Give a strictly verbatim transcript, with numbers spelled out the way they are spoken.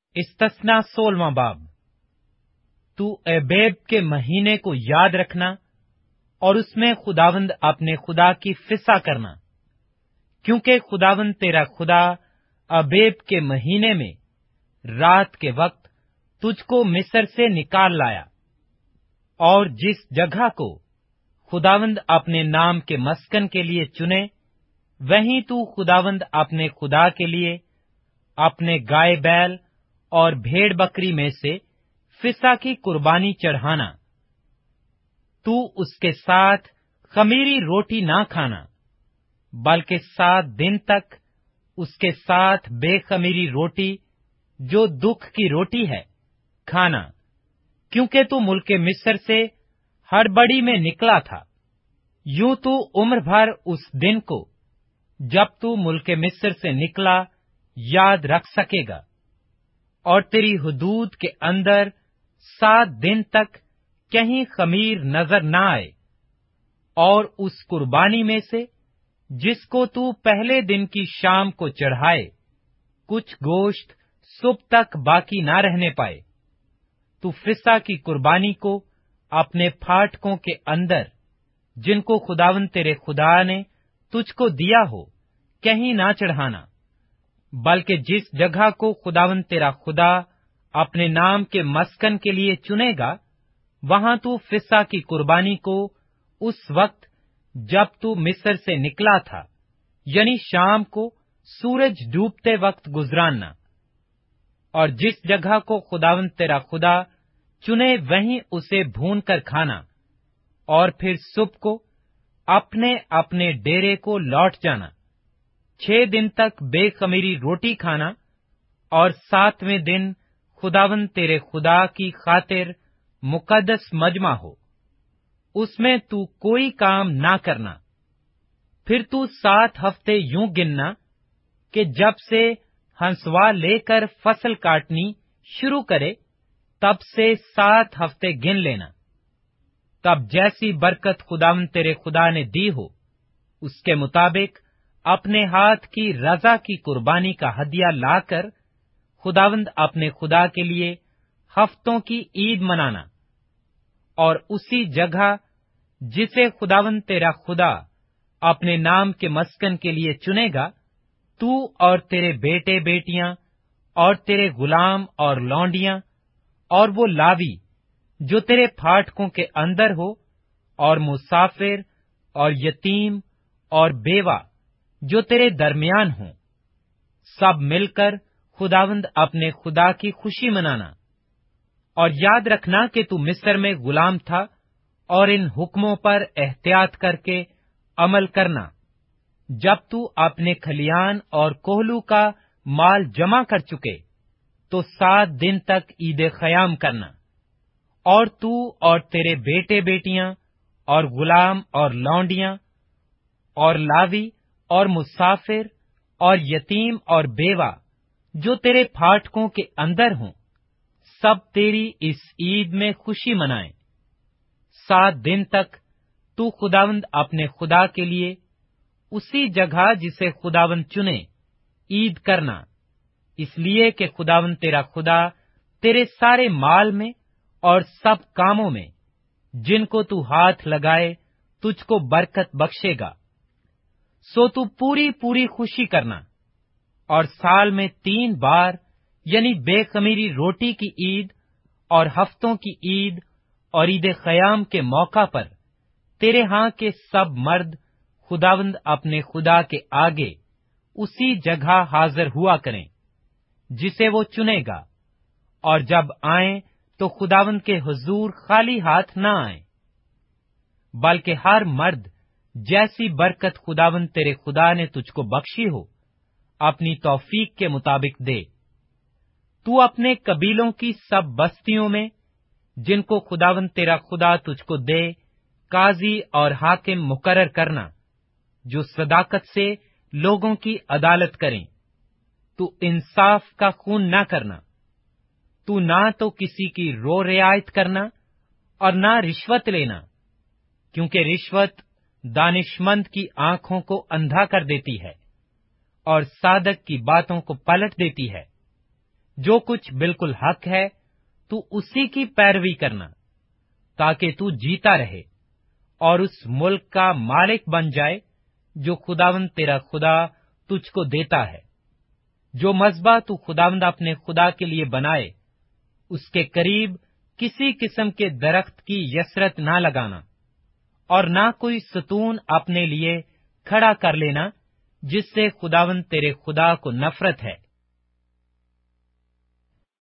استثنا سولہواں باب۔ تو ابیب کے مہینے کو یاد رکھنا اور اس میں خداوند اپنے خدا کی فسح کرنا، کیونکہ خداوند تیرا خدا ابیب کے مہینے میں رات کے وقت تجھ کو مصر سے نکال لایا، اور جس جگہ کو خداوند اپنے نام کے مسکن کے لیے چنے، وہیں تو خداوند اپنے خدا کے لیے اپنے گائے بیل اور بھیڑ بکری میں سے فسح کی قربانی چڑھانا۔ تو اس کے ساتھ خمیری روٹی نہ کھانا، بلکہ سات دن تک اس کے ساتھ بے خمیری روٹی جو دکھ کی روٹی ہے کھانا، کیونکہ تو ملک مصر سے ہڑبڑی میں نکلا تھا۔ یوں تو عمر بھر اس دن کو جب تو ملک مصر سے نکلا یاد رکھ سکے گا، اور تیری حدود کے اندر سات دن تک کہیں خمیر نظر نہ آئے، اور اس قربانی میں سے جس کو تو پہلے دن کی شام کو چڑھائے کچھ گوشت صبح تک باقی نہ رہنے پائے۔ تو فسح کی قربانی کو اپنے پھاٹکوں کے اندر جن کو خداوند تیرے خدا نے تجھ کو دیا ہو کہیں نہ چڑھانا، بلکہ جس جگہ کو خداوند تیرا خدا اپنے نام کے مسکن کے لیے چنے گا، وہاں تو فسح کی قربانی کو اس وقت جب تو مصر سے نکلا تھا، یعنی شام کو سورج ڈوبتے وقت گزراننا، اور جس جگہ کو خداوند تیرا خدا چنے وہیں اسے بھون کر کھانا، اور پھر صبح کو اپنے اپنے ڈیرے کو لوٹ جانا۔ چھ دن تک بے خمیری روٹی کھانا، اور ساتویں دن خداوند تیرے خدا کی خاطر مقدس مجمع ہو، اس میں تو کوئی کام نہ کرنا۔ پھر تو سات ہفتے یوں گننا کہ جب سے ہنسوا لے کر فصل کاٹنی شروع کرے تب سے سات ہفتے گن لینا۔ تب جیسی برکت خداوند تیرے خدا نے دی ہو اس کے مطابق اپنے ہاتھ کی رضا کی قربانی کا ہدیہ لا کر خداوند اپنے خدا کے لیے ہفتوں کی عید منانا، اور اسی جگہ جسے خداوند تیرا خدا اپنے نام کے مسکن کے لیے چنے گا، تو اور تیرے بیٹے بیٹیاں اور تیرے غلام اور لونڈیاں اور وہ لاوی جو تیرے پھاٹکوں کے اندر ہو، اور مسافر اور یتیم اور بیوہ جو تیرے درمیان ہوں، سب مل کر خداوند اپنے خدا کی خوشی منانا۔ اور یاد رکھنا کہ تو مصر میں غلام تھا، اور ان حکموں پر احتیاط کر کے عمل کرنا۔ جب تو اپنے کھلیان اور کوہلو کا مال جمع کر چکے تو سات دن تک عید خیام کرنا، اور تو اور تیرے بیٹے بیٹیاں اور غلام اور لونڈیاں اور لاوی اور مسافر اور یتیم اور بیوہ جو تیرے پھاٹکوں کے اندر ہوں، سب تیری اس عید میں خوشی منائیں۔ سات دن تک تو خداوند اپنے خدا کے لیے اسی جگہ جسے خداوند چنے عید کرنا، اس لیے کہ خداوند تیرا خدا تیرے سارے مال میں اور سب کاموں میں جن کو تو ہاتھ لگائے تجھ کو برکت بخشے گا۔ سو تو پوری پوری خوشی کرنا، اور سال میں تین بار یعنی بے خمیری روٹی کی عید اور ہفتوں کی عید اور عید خیام کے موقع پر تیرے ہاں کے سب مرد خداوند اپنے خدا کے آگے اسی جگہ حاضر ہوا کریں جسے وہ چنے گا، اور جب آئیں تو خداوند کے حضور خالی ہاتھ نہ آئیں، بلکہ ہر مرد جیسی برکت خداوند تیرے خدا نے تجھ کو بخشی ہو اپنی توفیق کے مطابق دے۔ تو اپنے قبیلوں کی سب بستیوں میں جن کو خداوند تیرا خدا تجھ کو دے قاضی اور حاکم مقرر کرنا جو صداقت سے لوگوں کی عدالت کریں۔ تو انصاف کا خون نہ کرنا، تو نہ تو کسی کی رو رعایت کرنا اور نہ رشوت لینا، کیونکہ رشوت دانشمند کی آنکھوں کو اندھا کر دیتی ہے اور صادق کی باتوں کو پلٹ دیتی ہے۔ جو کچھ بالکل حق ہے تو اسی کی پیروی کرنا، تاکہ تو جیتا رہے اور اس ملک کا مالک بن جائے جو خداوند تیرا خدا تجھ کو دیتا ہے۔ جو مذبح تو خداوند اپنے خدا کے لیے بنائے، اس کے قریب کسی قسم کے درخت کی یسرت نہ لگانا، اور نہ کوئی ستون اپنے لیے کھڑا کر لینا جس سے خداوند تیرے خدا کو نفرت ہے۔